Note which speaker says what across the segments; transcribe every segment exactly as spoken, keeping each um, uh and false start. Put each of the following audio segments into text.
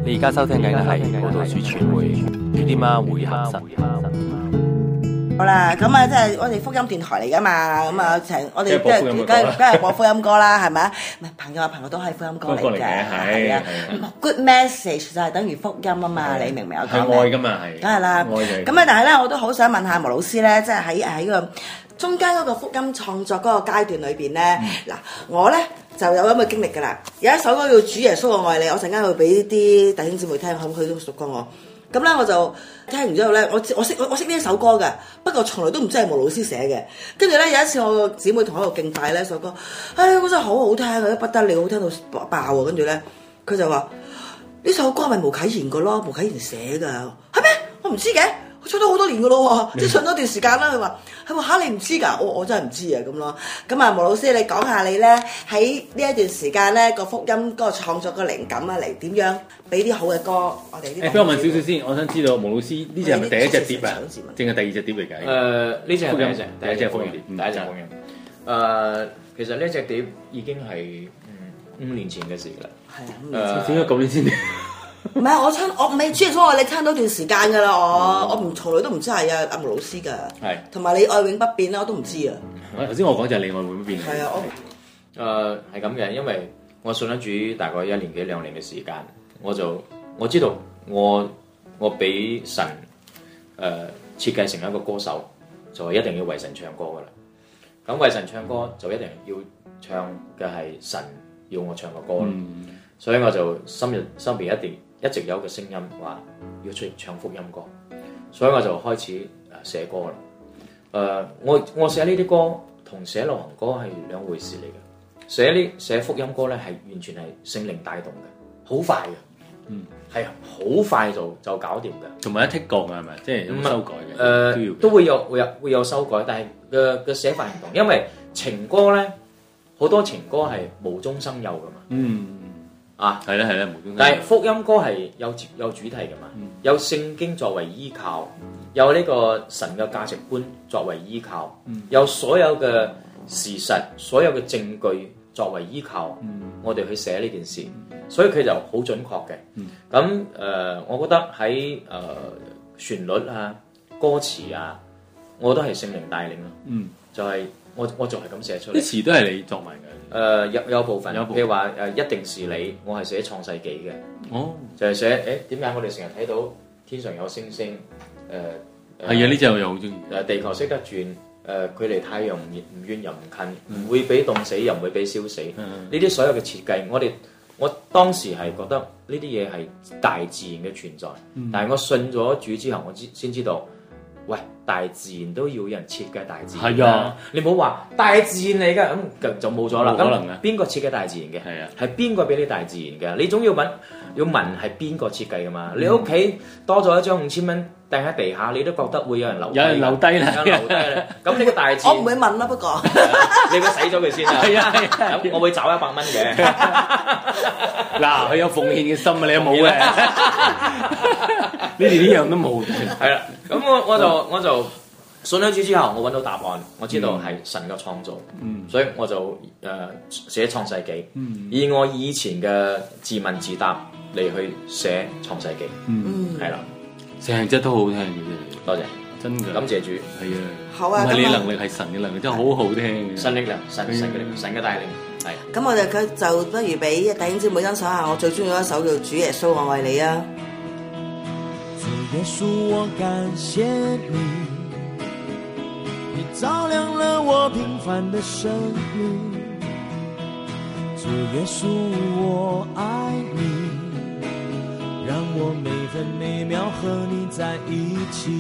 Speaker 1: 你而家收聽緊嘅係葡萄樹傳媒雨啲媽會客室。
Speaker 2: 好啦，咁啊，即係我哋福音電台嚟噶嘛，咁啊，成我哋即係梗係梗係播福音歌啦，係咪啊？唔係朋友啊，朋友都係福音歌嚟嘅，係啊。Good message 就係等於福音啊嘛，你明唔明我講咩？
Speaker 3: 係愛噶嘛，係。
Speaker 2: 梗係啦。咁啊，但係咧，我都好想問下毛老師咧，即係喺喺個中間嗰個福音創作嗰個階段裏邊咧，嗱，我咧就有咁嘅經歷㗎啦。有一首歌叫《主耶穌我愛你》，我陣間會俾啲弟兄姊妹聽，咁佢都熟過我。咁咧我就聽完之後咧，我我識我我識呢一首歌嘅，不過從來都唔知係毛老師寫嘅。跟住咧有一次我個姊妹同我喺度敬拜呢首歌，唉，嗰真係好好聽啊，不得了，好聽到爆啊！跟住咧佢就話呢首歌係咪毛啟賢嘅咯？毛啟賢寫㗎，係咩？我唔知嘅。我唱咗好多年噶咯喎，即係唱咗段時間啦。佢話：佢話嚇你唔知㗎，我我真係唔知啊咁咯。咁啊，毛老師你講下你咧喺呢一段時間咧個福音嗰個創作個靈感啊，嚟點樣俾啲好嘅歌我哋啲。
Speaker 3: 誒，俾我問少少先，我想知道毛老師呢隻係咪第一隻碟啊？定係第二隻碟嚟㗎？
Speaker 4: 誒，呢隻係第一隻，
Speaker 3: 第一隻福音碟，
Speaker 4: 第一隻福音。誒，其實呢隻碟已經係五年前嘅事啦。
Speaker 2: 係啊，五年前。
Speaker 3: 點解咁年先？
Speaker 2: 唔係我親，我未主耶穌我你聽到段時間㗎啦，我我唔從來都唔知係啊阿毛老師㗎，
Speaker 3: 係
Speaker 2: 同埋你愛永不變啦，我都唔知啊。
Speaker 3: 頭先我講就係你愛永不變。
Speaker 2: 係啊，我
Speaker 4: 誒係咁嘅，因為我信咗主大概一年幾兩年嘅時間，我就我知道我我俾神誒、呃、設計成一個歌手，就係一定要為神唱歌㗎啦。咁為神唱歌就一定要唱嘅係神要我唱嘅歌啦，嗯、所以我就心入心邊一定。一直有一個聲音話要出嚟唱福音歌，所以我就開始誒寫歌啦。誒、呃，我我寫呢啲歌同寫流行歌係兩回事嚟嘅。寫呢寫福音歌咧係完全係聖靈帶動嘅，好快嘅，嗯，係好快就就搞掂嘅。
Speaker 3: 同埋一剔過嘅係咪？即係有修改嘅？誒、
Speaker 4: 呃，都，都會有會有會有修改，但係嘅嘅寫法唔同，因為情歌咧好多情歌係無中生有㗎嘛。嗯。啊，
Speaker 3: 係啦係啦，
Speaker 4: 但係福音歌係有有主題嘅嘛，嗯、有聖經作為依靠，有呢個神嘅價值觀作為依靠，嗯、有所有嘅事實、所有嘅證據作為依靠，嗯、我哋去寫呢件事，所以佢就好準確嘅。咁誒、嗯呃，我覺得喺誒、呃、旋律啊、歌詞啊，我都係聖靈帶領咯。嗯，就係、是、我我就係咁寫出嚟。
Speaker 3: 啲詞都係你作埋嘅。
Speaker 4: 誒、呃、有有部分，譬如話誒一定是你，我係寫創世紀嘅，哦，就係寫誒點解我哋成日睇到天上有星星，誒
Speaker 3: 係啊，呢隻我又好中意。
Speaker 4: 誒地球識得轉，誒、呃、距離太陽唔唔遠又唔近，唔、嗯、會俾凍死又唔會俾燒死，呢啲、嗯、所有嘅設計，我哋我當時係覺得呢啲嘢係大自然嘅存在，嗯、但係我信咗主之後，我知先知道。喂，大自然都要有人設計大自然。係啊，你唔好話大自然嚟㗎，咁就冇咗啦。
Speaker 3: 冇可能嘅。
Speaker 4: 邊個設計大自然嘅？
Speaker 3: 係啊，
Speaker 4: 係邊個俾你大自然嘅？你總要問，要問係邊個設計㗎嘛？嗯、你屋企多咗一張五千蚊掟喺地下，你都覺得會有人留低。有人留低啦，有人留低啦。咁你個大自然，
Speaker 2: 我唔會問啦，不過
Speaker 4: 你會使咗佢先啊？係啊係啊，咁我會找一百蚊嘅。
Speaker 3: 嗱，佢有奉獻嘅心啊，你有冇嘅？你哋呢樣都冇。
Speaker 4: 係啦，咁我我就我就信咗主之後，我揾到答案，我知道係神嘅創造，嗯、所以我就誒寫創世紀，嗯、以我以前嘅自問自答嚟去寫創世紀，係啦，
Speaker 3: 成隻都好聽嘅，
Speaker 4: 多謝，
Speaker 3: 真嘅，
Speaker 4: 感謝主，
Speaker 3: 係啊，
Speaker 2: 好啊，
Speaker 3: 唔係你能力係神嘅能力，真係好好聽，
Speaker 4: 神力量，神神嘅神嘅帶領，係。
Speaker 2: 咁我哋佢就不如俾弟兄姊妹欣賞下我最中意嗰一首叫《主耶穌我愛你》啊。
Speaker 5: 耶穌，我感謝你，你照亮了我平凡的生命。主耶穌，我愛你，讓我每分每秒和你在一起。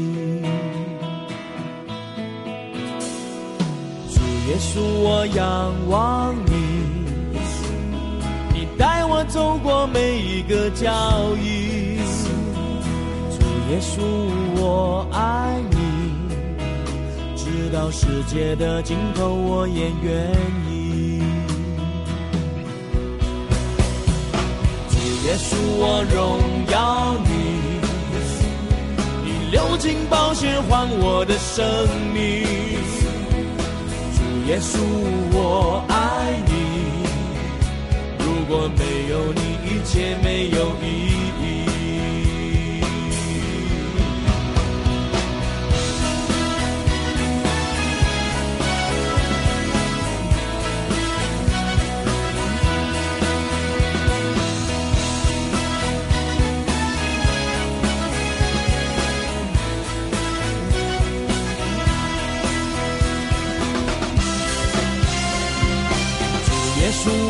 Speaker 5: 主耶穌，我仰望你，你帶我走過每一個腳印。耶穌，我愛你，直到世界的盡頭，我也願意。主耶穌，我榮耀你，你流盡寶血換我的生命。主耶穌，我愛你，如果沒有你，一切沒有意義。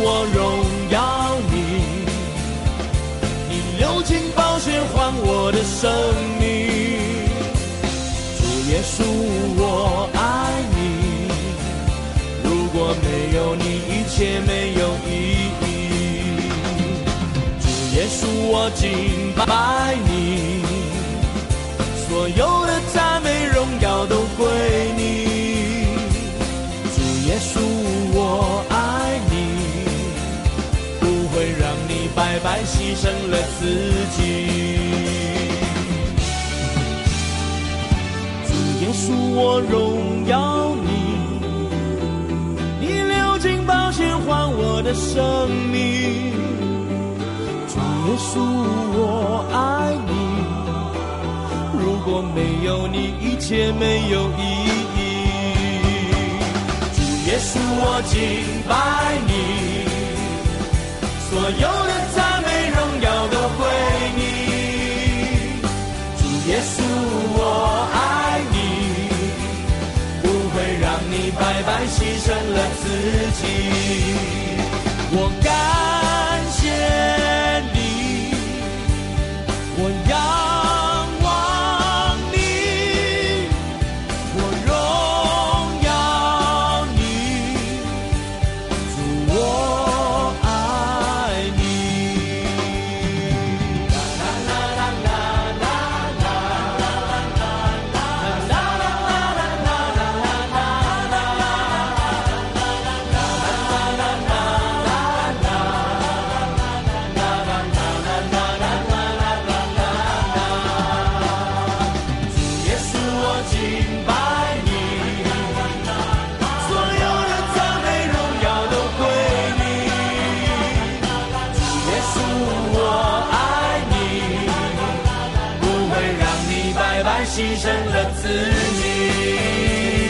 Speaker 5: 我荣耀你，你流尽宝血换我的生命。主耶稣，我爱你，如果没有你，一切没有意义。主耶稣，我敬拜你，所有的赞美荣耀都归你。主耶稣，我爱你，不会让你白白牺牲了自己。主耶稣，我荣耀你，你流尽宝血换我的生命。主耶稣，我爱你，如果没有你，一切没有意义。主耶稣，我敬拜你，所有的赞美荣耀都归你。主耶稣，我爱你，不会让你白白牺牲了自己。我感谢你，我仰望你，我荣耀你，主，我爱你。啦啦啦啦啦啦啦啦主耶稣，我敬拜你，所有的赞美荣耀都归你。主耶稣，我爱你，不会让你白白牺牲了自己。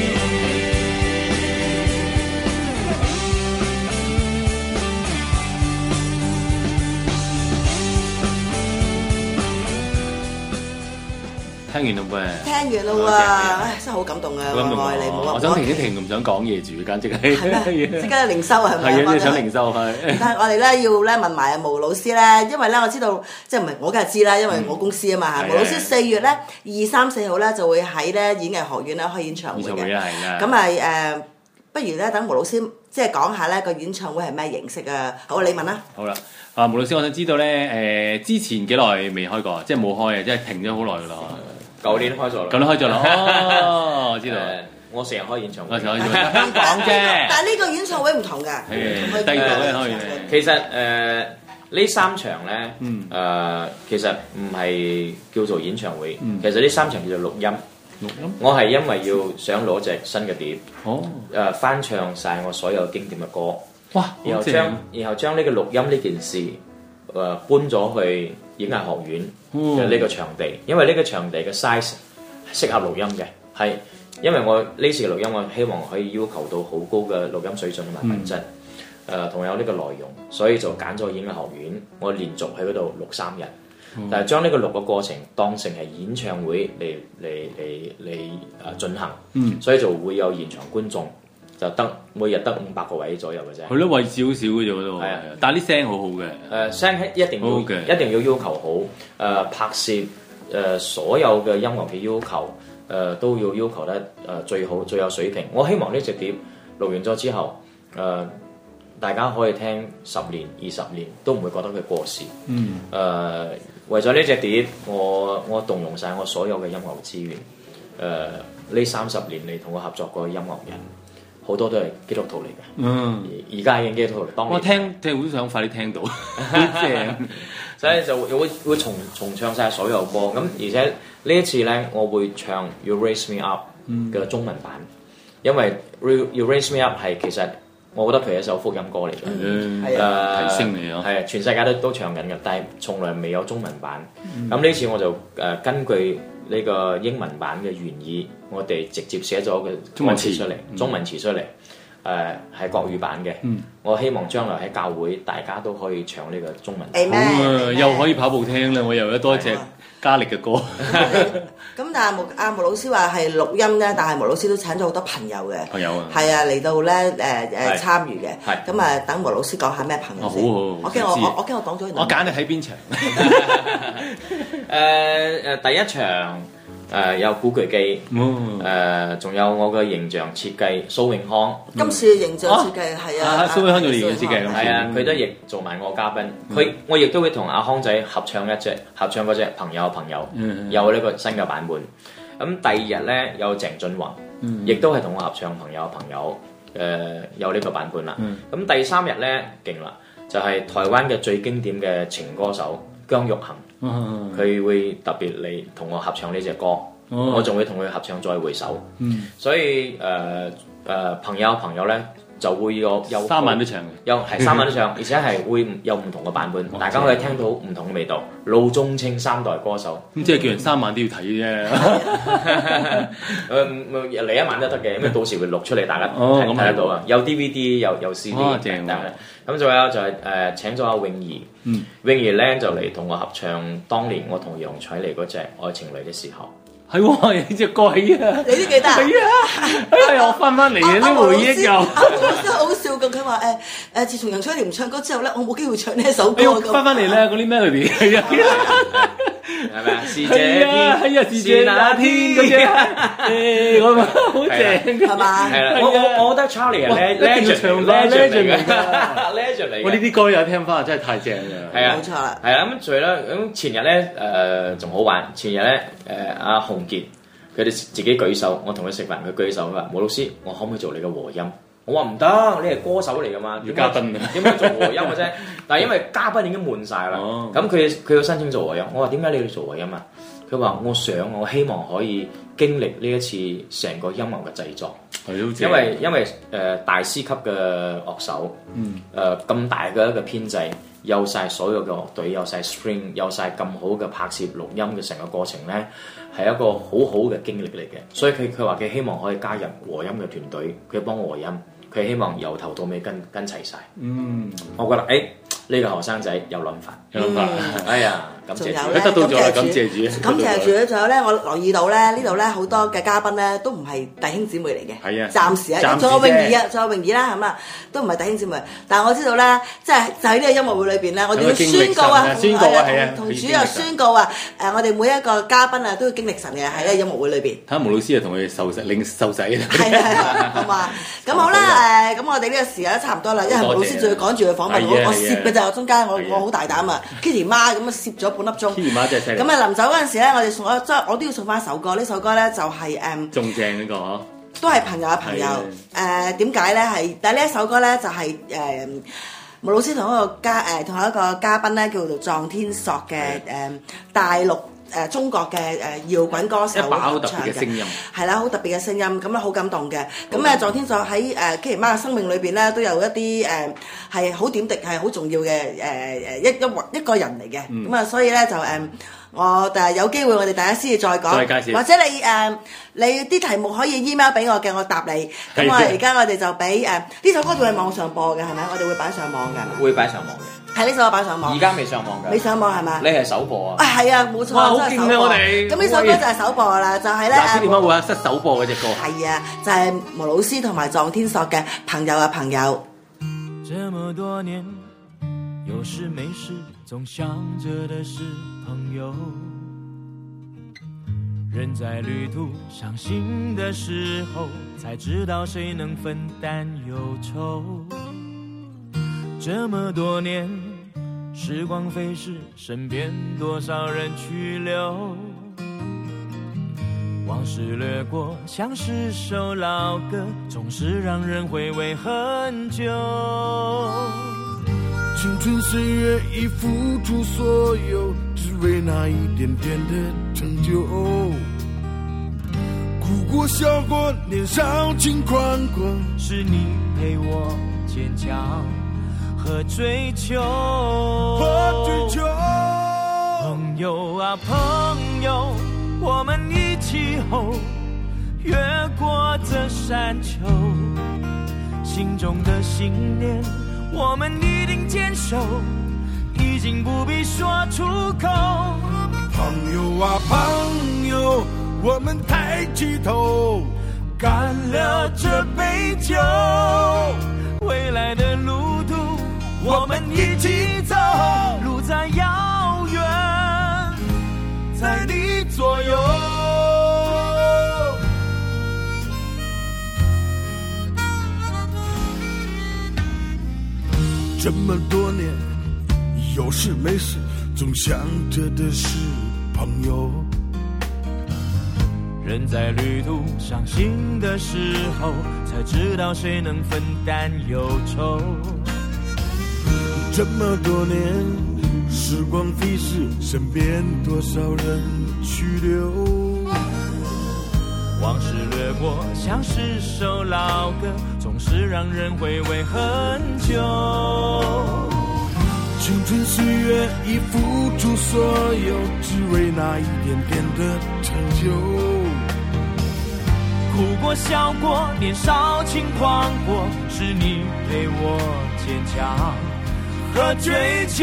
Speaker 3: 聽完啦噃。
Speaker 2: 聽完啦喎，
Speaker 3: 多謝
Speaker 2: 唉真係好感動啊！
Speaker 3: 好感動啊
Speaker 2: 我愛你，冇
Speaker 3: 我想停一停，唔想講嘢住，簡直係。
Speaker 2: 係咩？即刻靈修係咪？
Speaker 3: 係啊，你想靈修係。
Speaker 2: 但係我哋咧要咧問埋阿毛老師咧，因為咧我知道，即係唔係我梗係知啦，因為我公司啊嘛嚇。
Speaker 3: 嗯
Speaker 2: 毛老師四月咧二三四號咧就會喺咧演藝學院咧開演唱會
Speaker 3: 演唱會
Speaker 2: 嘅。
Speaker 3: 啊係啊
Speaker 2: 咁啊誒，不如咧等毛老師即係講下咧個演唱會係咩形式啊？好，你問啦。
Speaker 3: 好啦，啊毛老師，我想知道咧，誒、之前幾耐未開過？即係冇開啊，即係停咗好耐噶啦。
Speaker 4: 舊年開咗啦。
Speaker 3: 咁都開咗啦。哦，我知道。
Speaker 4: 誒我成日開演唱會。
Speaker 3: 我成日開演唱會香港啫。
Speaker 2: 但係呢個演唱會唔同㗎，
Speaker 3: 係低度咧可以。
Speaker 4: 其實誒呢三場咧，誒其實唔係叫做演唱會，其實呢三場叫做錄音。
Speaker 3: 錄音。
Speaker 4: 我係因為要想攞隻新嘅碟，
Speaker 3: 哦。
Speaker 4: 誒翻唱晒我所有經典嘅歌，
Speaker 3: 哇！
Speaker 4: 然後將然後將呢個錄音呢件事誒搬咗去演藝學院嘅呢個場地，因為呢個場地嘅 size 適合錄音嘅，係因為我呢次嘅錄音，我希望可以要求到好高嘅錄音水準同埋品質，誒同、嗯呃、有呢個內容，所以就揀咗演藝學院，我連續喺嗰度錄三日，嗯、但係將呢個錄嘅過程當成係演唱會嚟嚟嚟嚟誒進行，嗯、所以就會有現場觀眾。就得每日得五百個位左右嘅啫。
Speaker 3: 係咯，位少少嘅啫嗰度。係啊，但係啲聲好好嘅。誒
Speaker 4: 聲一定要一定要要求好。誒、呃、拍攝誒、呃、所有嘅音樂嘅要求誒、呃、都要要求得誒、呃、最好最有水平。我希望呢隻碟錄完咗之後，誒、呃、大家可以聽十年二十年都唔會覺得佢過時。嗯。誒、呃、為咗呢隻碟，我我動用晒我所有嘅音樂資源。誒呢三十年嚟同我合作過嘅音樂人。好多都係基督徒嚟嘅，嗯，而家已經基督徒嚟。當
Speaker 3: 我聽聽好想快啲聽到，好正，
Speaker 4: 所以就會會重重唱晒所有歌。咁而且呢一次咧，我會唱 You Raise Me Up 嘅中文版，因為 You Raise Me Up 係其實我覺得佢係一首福音歌嚟嘅，
Speaker 3: 嗯，
Speaker 4: 係啊，
Speaker 3: 提升嚟咯，
Speaker 4: 係全世界都都唱緊嘅，但係從來未有中文版。咁呢次我就誒根據呢個英文版嘅原意，我哋直接寫咗個中文詞出嚟，中文詞出嚟。 誒係國語版嘅。嗯，我希望將來喺教會大家都可以唱呢個中文。
Speaker 2: Amen,
Speaker 3: 好啊，
Speaker 2: Amen.
Speaker 3: 又可以跑步聽啦，我又有多一隻嘉力嘅歌。
Speaker 2: 咁但係毛阿毛老師話係錄音咧，但係毛老師都請咗好多朋友嘅。
Speaker 3: 朋友啊，
Speaker 2: 係啊，嚟到咧誒誒參與嘅。
Speaker 4: 係
Speaker 2: 咁啊，等毛老師講下咩朋友先。
Speaker 3: 好好，
Speaker 2: 我驚我我我驚我講咗。
Speaker 3: 我揀你喺邊場？
Speaker 4: 誒誒，第一場。誒、呃、有古巨基，誒仲、呃、有我嘅形象設計蘇永康，
Speaker 2: 今次嘅形象設計係啊，
Speaker 3: 蘇永康做形象設計，
Speaker 4: 係啊，佢都亦做埋我嘉賓，佢、嗯、我亦都會同阿康仔合唱一隻合唱嗰隻朋友朋友，嗯、有呢個新嘅版本。咁第二日咧有鄭俊弘，亦都係同我合唱朋友朋友，誒、呃、有呢個版本啦。咁、嗯、第三日咧勁啦，就係、是、台灣嘅最經典嘅情歌手姜育恆。佢、嗯、會特別嚟同我合唱呢隻歌，哦、我仲會同佢合唱再回首，嗯、所以誒誒、呃呃、朋友朋友咧就會有有
Speaker 3: 三晚都唱嘅，
Speaker 4: 有係三晚都唱，而且係會有唔同嘅版本，大家可以聽到唔同嘅味道。老中青三代歌手，
Speaker 3: 咁即係叫人三晚都要睇啫。
Speaker 4: 誒嚟一晚都得嘅，咁到時會錄出嚟，大家睇睇得到啊。有 D V D 有有 C D，
Speaker 3: 哦、正㗎。
Speaker 4: 咁仲有就係、是、誒、呃、請咗阿泳兒，嗯、泳兒咧就嚟同我合唱當年我同楊采妮嗰隻《愛情嚟嘅時候》。
Speaker 3: 係喎，呢隻歌係啊，
Speaker 2: 你都記得啊？
Speaker 3: 係啊，哎呀，我翻翻嚟嘅啲回憶又。
Speaker 2: 阿毛老師好笑㗎，佢話誒誒，自從楊采妮唔唱歌之後咧，我冇機會唱呢一首歌咁。翻
Speaker 3: 翻嚟咧，嗰啲 melody 係啊。
Speaker 4: 係咪啊？是這天，
Speaker 3: 係啊，是這那天嗰隻，誒，我好正，
Speaker 2: 係嘛？
Speaker 4: 係啦，我我我覺得 Charlie 係 legend legend 嚟㗎，legend 嚟㗎。
Speaker 3: 我呢啲歌又聽翻，真係太正啦！
Speaker 4: 係啊，
Speaker 2: 冇錯啦。
Speaker 4: 係啊，咁除啦，咁前日咧誒仲好玩，前日咧誒阿洪傑佢哋自己舉手，我同佢食飯，佢舉手，佢話：毛老師，我可唔可以做你嘅和音？我話唔得，你係歌手嚟噶嘛，
Speaker 3: 要嘉賓
Speaker 4: 點解做和音嘅啫？但係因為嘉賓已經滿晒啦，咁佢佢要申請做和音，我話點解你要做和音啊？佢話我想，我希望可以經歷呢一次成個音樂嘅製作，因為因為誒、呃、大師級嘅樂手，誒咁、呃、大嘅一個編制，有晒所有嘅樂隊，有晒 string， 有晒咁好嘅拍攝錄音嘅成個過程咧，係一個好好嘅經歷嚟嘅。所以佢佢話佢希望可以加入和音嘅團隊，佢幫我和音。佢希望由頭到尾跟跟齊晒。嗯，我覺得誒呢個後生仔有諗法，有諗法。哎呀，感謝主，
Speaker 3: 得到咗啦，感謝主，
Speaker 2: 感謝主。仲有咧，我留意到咧，呢度咧好多嘅嘉賓咧都唔係弟兄姊妹嚟嘅。係啊，暫時啊，仲有泳兒啊，仲有泳兒啦，係嘛，都唔係弟兄姊妹。但係我知道咧，即係就喺呢個音樂會裏邊咧，我哋要宣告啊，
Speaker 3: 宣告啊，係啊，
Speaker 2: 同主又宣告啊，誒，我哋每一個嘉賓啊都要經歷神嘅喺呢個音樂會裏邊。
Speaker 3: 睇下毛老師啊，同佢哋受洗領受洗啦。
Speaker 2: 係係，好嘛？咁好啦，誒，咁我哋呢個時間都差唔多啦，因為毛老師仲要趕住去訪問，我我攝嘅就中間，我我好大膽啊 ，Kitty 媽咁啊攝咗半粒鐘。Kitty 媽真係犀利。咁啊臨走嗰陣時咧，我哋送我即係我都要送翻一首歌，呢首歌咧就係誒。仲正呢個嗬。都係朋友嘅朋友，誒點解咧？係但係呢一首歌咧就係誒毛老師同一個嘉誒同一個嘉賓咧叫做壯天朔嘅誒大陸。誒中國嘅誒搖滾歌手，一把好特別嘅聲音，係啦，好特別嘅聲音，咁咧好感動嘅。咁咧壯天朔喺誒 Kitty 媽嘅生命裏邊咧，都有一啲誒係好點滴，係好重要嘅誒誒一一一個人嚟嘅。咁啊，所以咧就誒我誒有機會我哋大家先至再講，再介紹，或者你誒你啲題目可以 email 俾我嘅，我答你。咁我而家我哋就俾誒呢首歌仲喺網上播嘅係咪？我哋會擺上網㗎，
Speaker 4: 會擺上網嘅。
Speaker 2: 係呢首歌擺上網，
Speaker 4: 而家未上網㗎，
Speaker 2: 未上網係嘛？
Speaker 4: 你係首播啊？
Speaker 2: 啊係啊，冇錯，
Speaker 3: 哇，好勁啊！我哋
Speaker 2: 咁呢首歌就係首播啦，就係咧。
Speaker 3: 嗱，點解會啊？失首播嗰隻歌。
Speaker 2: 係啊，就係毛老師同埋壯天朔嘅朋友嘅朋友。
Speaker 5: 這麼多年，有事沒事總想着的是朋友，人在旅途傷心的時候，才知道誰能分擔憂愁。這麼多年，時光飛逝，身邊多少人去留，往事掠過，像是首老歌，總是讓人回味很久。青春歲月已付出所有，只為那一點點的成就，哭過笑過，年少輕狂過，是你陪我堅強和追求，和追求。朋友啊朋友，我們一起後越過這山丘， 心中的信念，我们一定坚守，已经不必说出口。
Speaker 6: 朋友啊朋友，我们抬起头，干了这杯酒，
Speaker 5: 未来的路途我们一起走，路再遥远，在你左右。
Speaker 6: 这么多年，有事没事总想着的是朋友。
Speaker 5: 人在旅途伤心的时候，才知道谁能分担忧愁。
Speaker 6: 这么多年，时光飞逝，身边多少人去留。
Speaker 5: 往事掠过，像是首老歌，总是让人回味很久。
Speaker 6: 青春岁月已付出所有，只为那一点点的成就。
Speaker 5: 哭过笑过，年少轻狂过，是你陪我坚强和追求。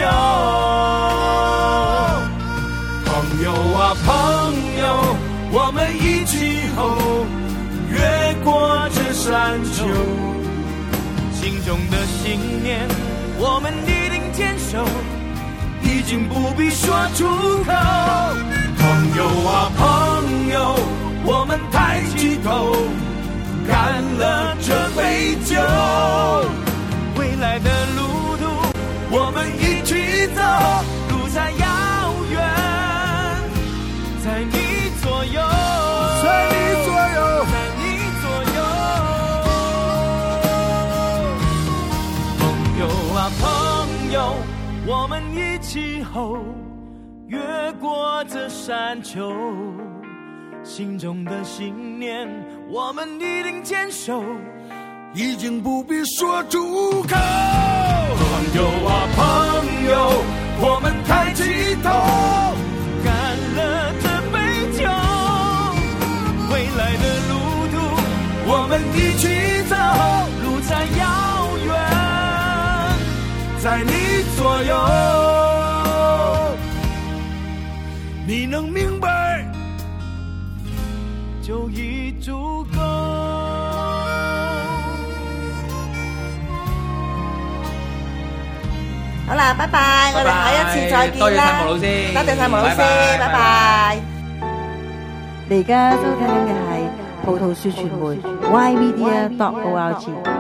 Speaker 6: 朋友啊朋友，我们一起后越过这山丘，
Speaker 5: 心中的信念我们一定坚守，已经不必说出口。
Speaker 6: 朋友啊朋友，我们抬起头，干了这杯酒，
Speaker 5: 未来的路途
Speaker 6: 我们一起走，
Speaker 5: 路再遥远，在你左右，
Speaker 6: 在你左右，
Speaker 5: 在你左右。朋友啊朋友，我们一起后越过这山丘，心中的信念我们一定坚守，
Speaker 6: 已经不必说出口。朋友啊朋友，我们抬起头，
Speaker 5: 干了这杯酒，未来的路途
Speaker 6: 我们一起走，
Speaker 5: 路再遥远，
Speaker 6: 在你左右。你能明白
Speaker 5: 就已足够。
Speaker 2: 好啦，拜拜，我哋下一次再見啦。
Speaker 3: 多謝晒毛老師，
Speaker 2: 多謝晒毛老師，
Speaker 3: 拜拜
Speaker 2: 拜拜。你而家收聽緊嘅係葡萄樹傳媒 Y Media dot O R G。